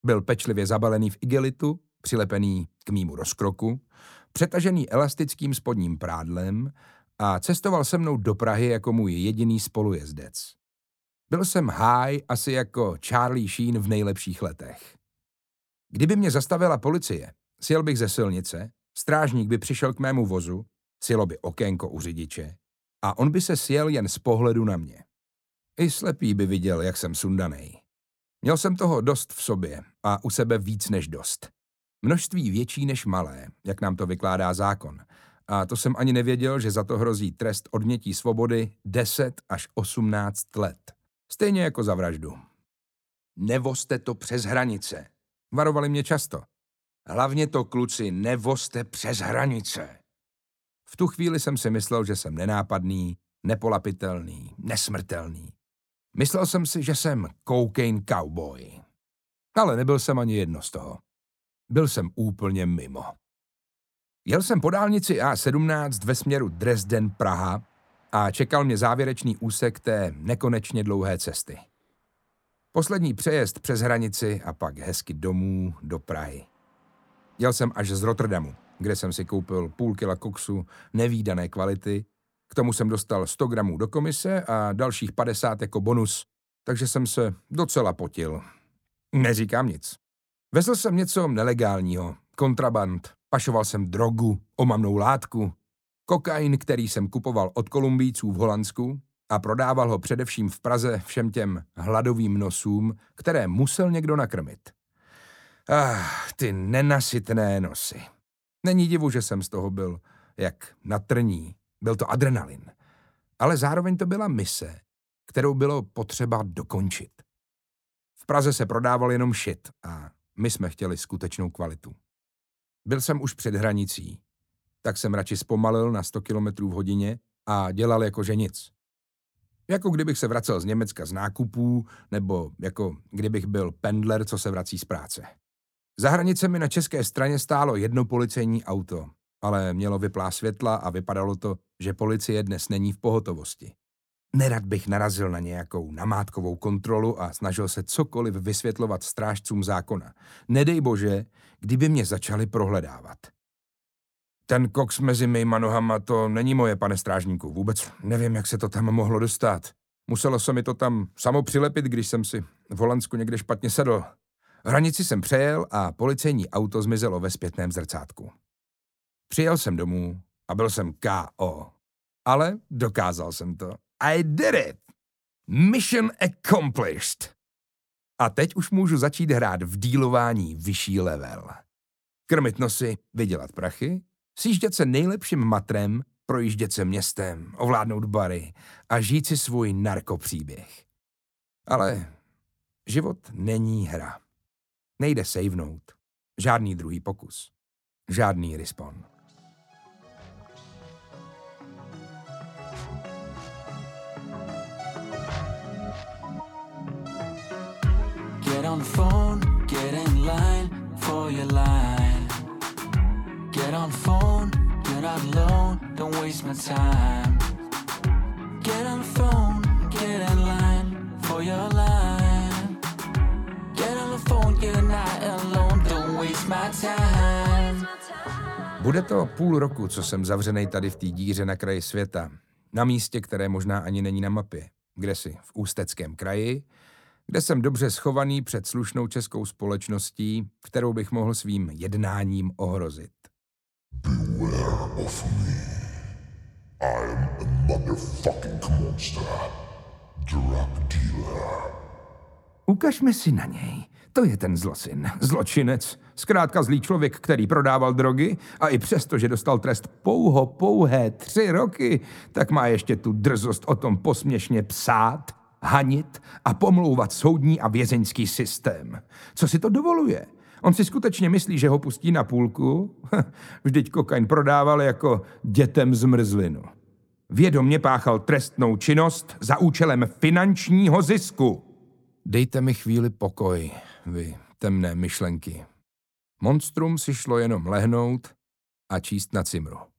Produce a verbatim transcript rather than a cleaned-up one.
Byl pečlivě zabalený v igelitu, přilepený k mýmu rozkroku, přetažený elastickým spodním prádlem a cestoval se mnou do Prahy jako můj jediný spolujezdec. Byl jsem high asi jako Charlie Sheen v nejlepších letech. Kdyby mě zastavila policie, sjel bych ze silnice, strážník by přišel k mému vozu, sjelo by okénko u řidiče a on by se sjel jen z pohledu na mě. I slepý by viděl, jak jsem sundanej. Měl jsem toho dost v sobě a u sebe víc než dost. Množství větší než malé, jak nám to vykládá zákon. A to jsem ani nevěděl, že za to hrozí trest odnětí svobody deset až osmnáct let. Stejně jako za vraždu. Nevozte to přes hranice. Varovali mě často. Hlavně to, kluci, nevozte přes hranice. V tu chvíli jsem si myslel, že jsem nenápadný, nepolapitelný, nesmrtelný. Myslel jsem si, že jsem cocaine cowboy. Ale nebyl jsem ani jedno z toho. Byl jsem úplně mimo. Jel jsem po dálnici A sedmnáct ve směru Dresden-Praha a čekal mě závěrečný úsek té nekonečně dlouhé cesty. Poslední přejezd přes hranici a pak hezky domů do Prahy. Jel jsem až z Rotterdamu, kde jsem si koupil půl kila koksu nevídané kvality. K tomu jsem dostal sto gramů do komise a dalších padesát jako bonus, takže jsem se docela potil. Neříkám nic. Vezl jsem něco nelegálního, kontraband, pašoval jsem drogu, omamnou látku, kokain, který jsem kupoval od Kolumbijců v Holandsku a prodával ho především v Praze všem těm hladovým nosům, které musel někdo nakrmit. Ah, ty nenasytné nosy. Není divu, že jsem z toho byl jak na trní. Byl to adrenalin. Ale zároveň to byla mise, kterou bylo potřeba dokončit. V Praze se prodával jenom shit a my jsme chtěli skutečnou kvalitu. Byl jsem už před hranicí, tak jsem radši zpomalil na sto kilometrů v hodině a dělal jako že nic. Jako kdybych se vracel z Německa z nákupů, nebo jako kdybych byl pendler, co se vrací z práce. Za hranicemi na české straně stálo jedno policejní auto, ale mělo vyplá světla a vypadalo to, že policie dnes není v pohotovosti. Nerad bych narazil na nějakou namátkovou kontrolu a snažil se cokoliv vysvětlovat strážcům zákona. Nedej bože, kdyby mě začali prohledávat. Ten koks mezi mýma nohama, to není moje, pane strážníku. Vůbec nevím, jak se to tam mohlo dostat. Muselo se mi to tam samo přilepit, když jsem si v Holandsku někde špatně sedl. Hranici jsem přejel a policejní auto zmizelo ve zpětném zrcátku. Přijel jsem domů a byl jsem K O. Ale dokázal jsem to. I did it! Mission accomplished! A teď už můžu začít hrát v dílování vyšší level. Krmit nosy, vydělat prachy, sjíždět se nejlepším matrem, projíždět se městem, ovládnout bary a žít si svůj narkopříběh. Ale život není hra. Nejde savenout. Žádný druhý pokus. Žádný respawn. Get on the phone, get in line for your line. Get on the phone, you're not alone, don't waste my time. Get on the phone, get in line for your line. Get on the phone, you're not alone, don't waste my time. Bude to půl roku, co jsem zavřenej tady v té díře na kraji světa. Na místě, které možná ani není na mapě. Kdesi v Ústeckém kraji, kde jsem dobře schovaný před slušnou českou společností, kterou bych mohl svým jednáním ohrozit. Beware of me. I am a motherfucking monster. Drug dealer. Ukažme si na něj. To je ten zlosin, zločinec, zkrátka zlý člověk, který prodával drogy a i přesto, že dostal trest pouho pouhé tři roky, tak má ještě tu drzost o tom posměšně psát, hanit a pomlouvat soudní a vězeňský systém. Co si to dovoluje? On si skutečně myslí, že ho pustí na půlku? Vždyť kokain prodával jako dětem zmrzlinu. Vědomě páchal trestnou činnost za účelem finančního zisku. Dejte mi chvíli pokoj, vy temné myšlenky. Monstrum si šlo jenom lehnout a číst na cimru.